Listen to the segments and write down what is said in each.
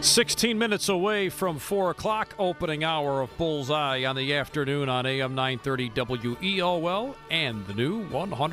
16 minutes away from 4 o'clock, opening hour of Bullseye on the afternoon on AM 930 WEOL and the new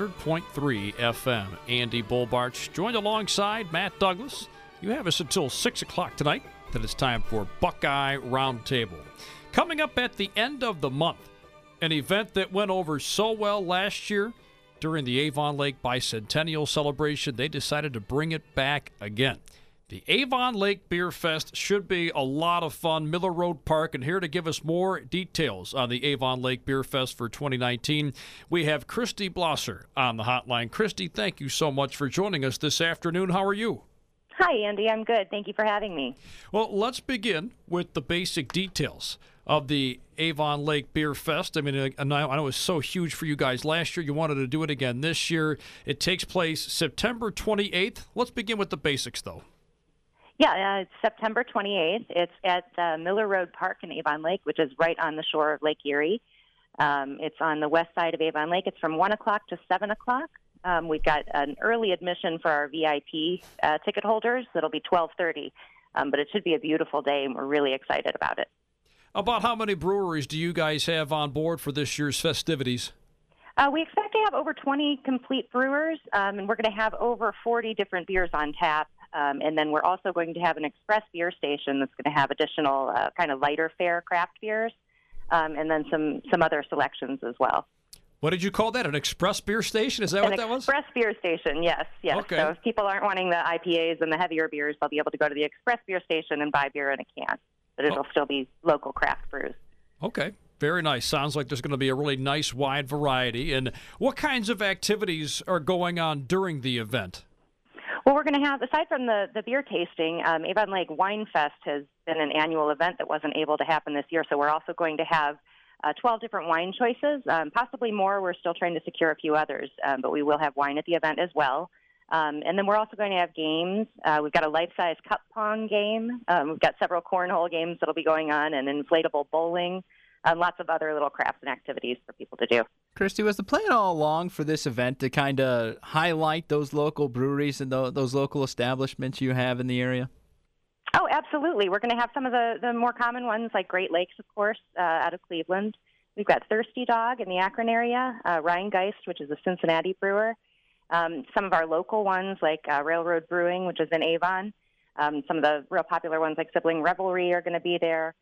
100.3 FM. Andy Bullbarch joined alongside Matt Douglas. You have us until 6 o'clock tonight. Then it's time for Buckeye Roundtable. Coming up at the end of the month, an event that went over so well last year during the Avon Lake Bicentennial celebration, they decided to bring it back again. The Avon Lake Beer Fest should be a lot of fun. Miller Road Park, and here to give us more details on the Avon Lake Beer Fest for 2019, we have Christy Blosser on the hotline. Christy, thank you so much for joining us this afternoon. How are you? Hi, Andy. I'm good. Thank you for having me. Well, let's begin with the basic details of the Avon Lake Beer Fest. I mean, I know it was so huge for you guys last year. You wanted to do it again this year. It takes place September 28th. Let's begin with the basics, though. Yeah, it's September 28th. It's at Miller Road Park in Avon Lake, which is right on the shore of Lake Erie. It's on the west side of Avon Lake. It's from 1 o'clock to 7 o'clock. We've got an early admission for our VIP ticket holders. That'll be 12:30, but it should be a beautiful day, and we're really excited about it. About how many breweries do you guys have on board for this year's festivities? We expect to have over 20 complete brewers, and we're going to have over 40 different beers on tap. And then we're also going to have an express beer station that's going to have additional kind of lighter fare craft beers, and then some other selections as well. What did you call that? An express beer station? Is that what that was? An express beer station, yes. Okay. So if people aren't wanting the IPAs and the heavier beers, they'll be able to go to the express beer station and buy beer in a can. But it'll still be local craft brews. Okay. Very nice. Sounds like there's going to be a really nice wide variety. And what kinds of activities are going on during the event? Well, we're going to have, aside from the beer tasting, Avon Lake Wine Fest has been an annual event that wasn't able to happen this year. So we're also going to have 12 different wine choices, possibly more. We're still trying to secure a few others, but we will have wine at the event as well. And then we're also going to have games. We've got a life-size cup pong game. We've got several cornhole games that will be going on, and inflatable bowling. Lots of other little crafts and activities for people to do. Christy, was the plan all along for this event to kind of highlight those local breweries and those local establishments you have in the area? Oh, absolutely. We're going to have some of the more common ones, like Great Lakes, of course, out of Cleveland. We've got Thirsty Dog in the Akron area, Rheingeist, which is a Cincinnati brewer. Some of our local ones, like Railroad Brewing, which is in Avon. Some of the real popular ones, like Sibling Revelry, are going to be there.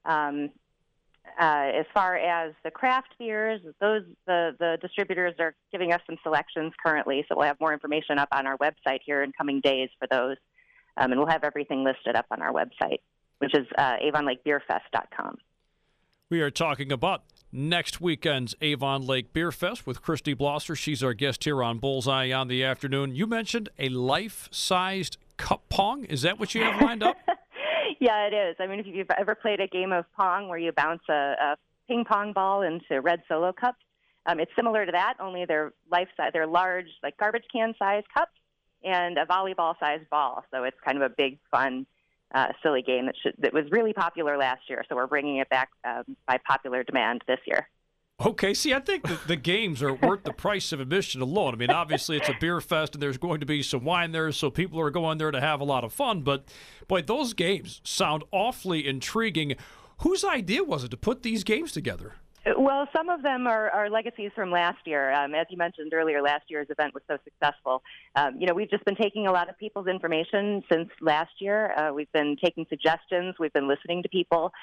As far as the craft beers, the distributors are giving us some selections currently, so we'll have more information up on our website here in coming days for those, and we'll have everything listed up on our website, which is avonlakebeerfest.com. We are talking about next weekend's Avon Lake Beer Fest with Christy Blosser. She's our guest here on Bullseye on the afternoon. You mentioned a life-sized cup pong. Is that what you have lined up? Yeah, it is. I mean, if you've ever played a game of pong where you bounce a ping pong ball into red Solo cups, it's similar to that, only they're life-size. They're large, like garbage can-sized cups and a volleyball-sized ball. So it's kind of a big, fun, silly game that was really popular last year. So we're bringing it back by popular demand this year. Okay, see, I think the games are worth the price of admission alone. I mean, obviously it's a beer fest, and there's going to be some wine there, so people are going there to have a lot of fun. But, boy, those games sound awfully intriguing. Whose idea was it to put these games together? Well, some of them are legacies from last year. As you mentioned earlier, last year's event was so successful. We've just been taking a lot of people's information since last year. We've been taking suggestions. We've been listening to people.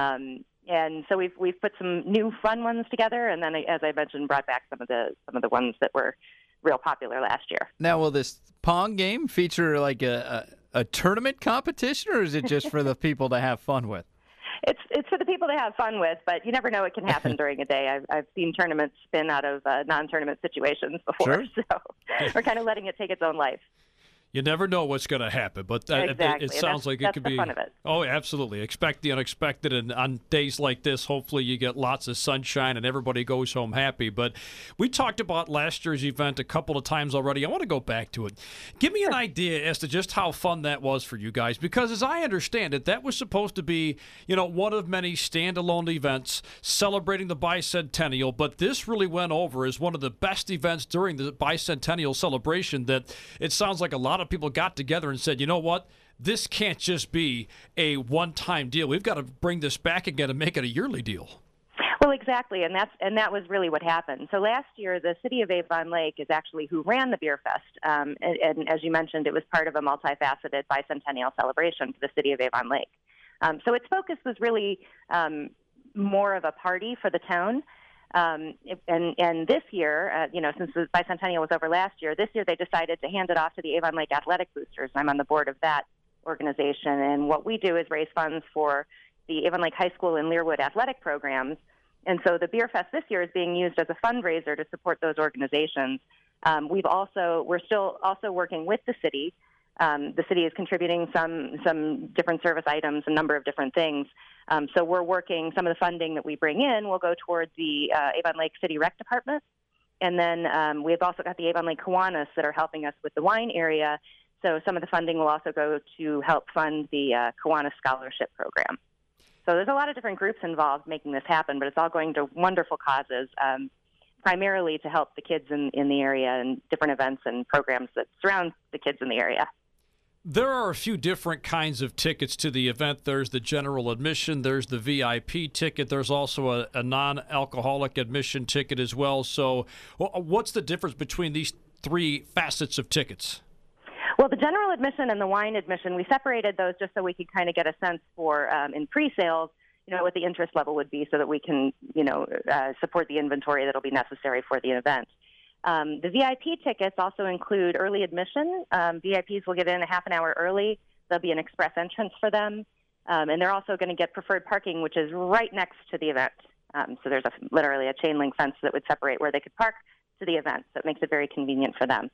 And so we've put some new fun ones together, and then, as I mentioned, brought back some of the ones that were real popular last year. Now, will this pong game feature like a tournament competition, or is it just for the people to have fun with? It's for the people to have fun with, but you never know what can happen during a day. I've seen tournaments spin out of non-tournament situations before, Sure. So we're kind of letting it take its own life. You never know what's going to happen, but Exactly. it sounds like it could be. That's the fun of it. Oh, absolutely. Expect the unexpected, and on days like this, hopefully you get lots of sunshine and everybody goes home happy. But we talked about last year's event a couple of times already. I want to go back to it. Give me an idea as to just how fun that was for you guys, because as I understand it, that was supposed to be, one of many standalone events celebrating the bicentennial, but this really went over as one of the best events during the bicentennial celebration that it sounds like a lot lot of people got together and said, you know what? This can't just be a one-time deal. We've got to bring this back again and make it a yearly deal. Well, exactly, and that was really what happened. So last year, the city of Avon Lake is actually who ran the Beer Fest, and as you mentioned, it was part of a multifaceted bicentennial celebration for the city of Avon Lake. So its focus was really more of a party for the town. And this year, since the bicentennial was over last year, this year they decided to hand it off to the Avon Lake Athletic Boosters. I'm on the board of that organization, and what we do is raise funds for the Avon Lake High School and Learwood athletic programs. And so the Beer Fest this year is being used as a fundraiser to support those organizations. We're still also working with the city. The city is contributing some different service items, a number of different things. So we're working, some of the funding that we bring in will go towards the Avon Lake City Rec Department. And then we've also got the Avon Lake Kiwanis that are helping us with the wine area. So some of the funding will also go to help fund the Kiwanis Scholarship Program. So there's a lot of different groups involved making this happen, but it's all going to wonderful causes, primarily to help the kids in the area and different events and programs that surround the kids in the area. There are a few different kinds of tickets to the event. There's the general admission, there's the VIP ticket, there's also a non-alcoholic admission ticket as well. So what's the difference between these three facets of tickets? Well, the general admission and the wine admission, we separated those just so we could kind of get a sense for, in pre-sales, what the interest level would be so that we can, support the inventory that will be necessary for the event. The VIP tickets also include early admission. VIPs will get in a half an hour early. There'll be an express entrance for them. And they're also going to get preferred parking, which is right next to the event. So there's literally a chain link fence that would separate where they could park to the event. So it makes it very convenient for them.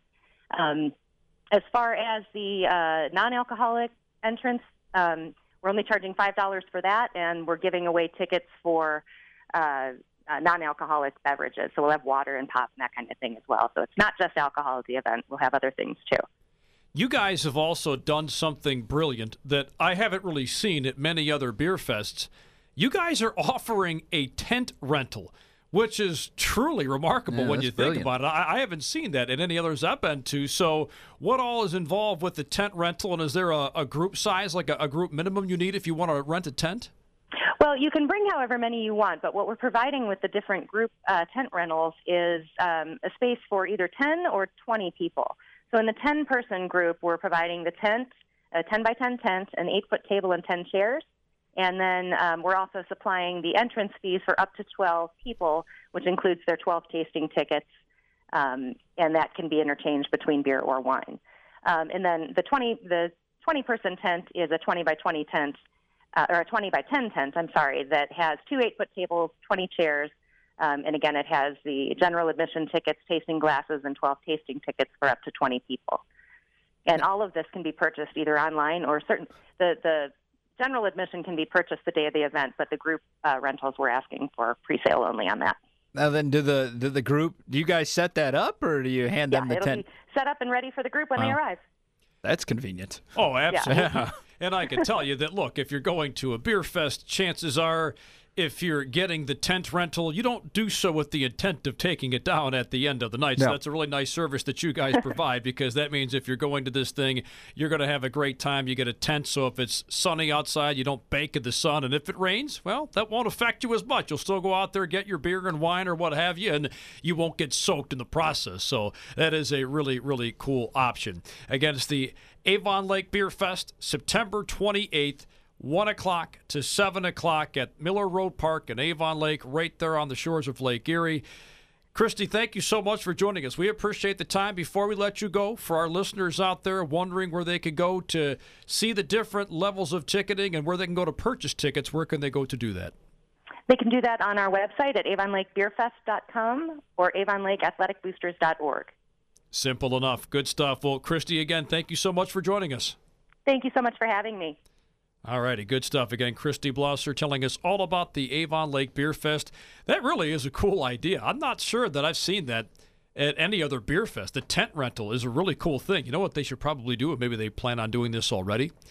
As far as the non-alcoholic entrance, we're only charging $5 for that, and we're giving away tickets for non-alcoholic beverages. So we'll have water and pop and that kind of thing as well. So it's not just alcohol at the event. We'll have other things too. You guys have also done something brilliant that I haven't really seen at many other beer fests. You guys are offering a tent rental, which is truly remarkable when you think about it. I haven't seen that in any others I've been to. So what all is involved with the tent rental, and is there a group size, like a group minimum you need if you want to rent a tent? Well, you can bring however many you want, but what we're providing with the different group tent rentals is a space for either 10 or 20 people. So in the 10-person group, we're providing the tent, a 10-by-10 tent, an 8-foot table, and 10 chairs. And then we're also supplying the entrance fees for up to 12 people, which includes their 12 tasting tickets, and that can be interchanged between beer or wine. And then the 20-person tent is a 20-by-20 tent, or a 20-by-10 tent, that has 2 8-foot tables, 20 chairs, and again, it has the general admission tickets, tasting glasses, and 12 tasting tickets for up to 20 people. And all of this can be purchased either online or the general admission can be purchased the day of the event, but the group rentals we're asking for pre-sale only on that. Now then, do you guys set that up, or do you hand them the tent? It'll be set up and ready for the group when they arrive. That's convenient. Oh, absolutely. Yeah. And I can tell you that, look, if you're going to a beer fest, chances are, if you're getting the tent rental, you don't do so with the intent of taking it down at the end of the night. So that's a really nice service that you guys provide, because that means if you're going to this thing, you're going to have a great time. You get a tent, so if it's sunny outside, you don't bake in the sun. And if it rains, well, that won't affect you as much. You'll still go out there, get your beer and wine or what have you, and you won't get soaked in the process. So that is a really, really cool option. Again, it's the Avon Lake Beer Fest, September 28th. 1 o'clock to 7 o'clock at Miller Road Park in Avon Lake, right there on the shores of Lake Erie. Christy, thank you so much for joining us. We appreciate the time. Before we let you go, for our listeners out there wondering where they could go to see the different levels of ticketing and where they can go to purchase tickets, where can they go to do that? They can do that on our website at avonlakebeerfest.com or avonlakeathleticboosters.org. Simple enough. Good stuff. Well, Christy, again, thank you so much for joining us. Thank you so much for having me. All righty, good stuff. Again, Christy Blosser telling us all about the Avon Lake Beer Fest. That really is a cool idea. I'm not sure that I've seen that at any other beer fest. The tent rental is a really cool thing. You know what they should probably do, and maybe they plan on doing this already?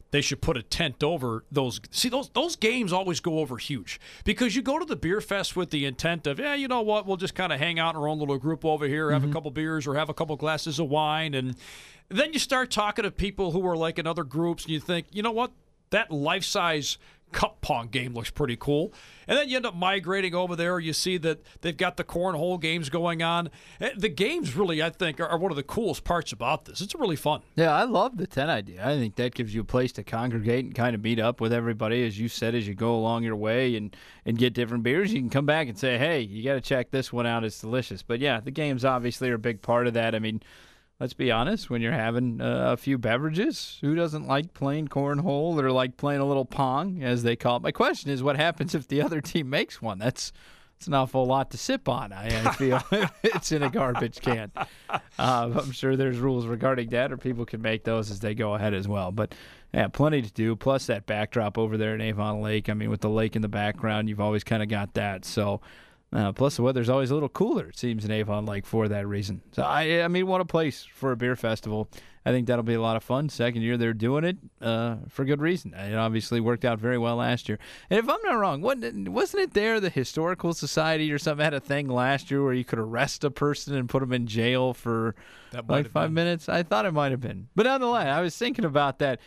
they should put a tent over those. See, those games always go over huge because you go to the beer fest with the intent of, you know what, we'll just kind of hang out in our own little group over here, have a couple beers or have a couple glasses of wine. And then you start talking to people who are like in other groups and you think, you know what, that life-size cup pong game looks pretty cool. And then you end up migrating over there. You see that they've got the cornhole games going on. The games really, I think, are one of the coolest parts about this. It's really fun. Yeah, I love the tent idea. I think that gives you a place to congregate and kind of meet up with everybody, as you said, as you go along your way and get different beers. You can come back and say, hey, you got to check this one out. It's delicious. But, yeah, the games obviously are a big part of that. I mean, let's be honest, when you're having a few beverages, who doesn't like playing cornhole or like playing a little pong, as they call it? My question is, what happens if the other team makes one? It's an awful lot to sip on, I feel. It's in a garbage can. I'm sure there's rules regarding that, or people can make those as they go ahead as well. But, yeah, plenty to do, plus that backdrop over there at Avon Lake. I mean, with the lake in the background, you've always kind of got that. So, plus the weather's always a little cooler, it seems, in Avon Lake for that reason. So, I mean, what a place for a beer festival. I think that'll be a lot of fun. Second year they're doing it for good reason. It obviously worked out very well last year. And if I'm not wrong, wasn't it there the Historical Society or something had a thing last year where you could arrest a person and put them in jail for like 5 minutes? I thought it might have been. But nonetheless, I was thinking about that.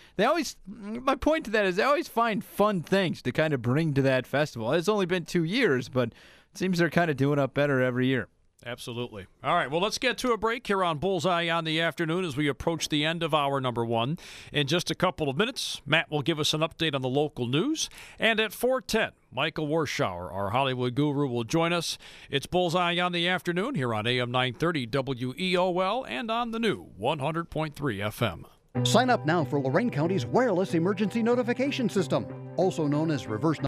My point to that is they always find fun things to kind of bring to that festival. It's only been 2 years, but it seems they're kind of doing up better every year. Absolutely. All right, well, let's get to a break here on Bullseye on the Afternoon as we approach the end of hour number 1. In just a couple of minutes, Matt will give us an update on the local news. And at 4:10, Michael Warschauer, our Hollywood guru, will join us. It's Bullseye on the Afternoon here on AM 930 WEOL and on the new 100.3 FM. Sign up now for Lorain County's wireless emergency notification system, also known as reverse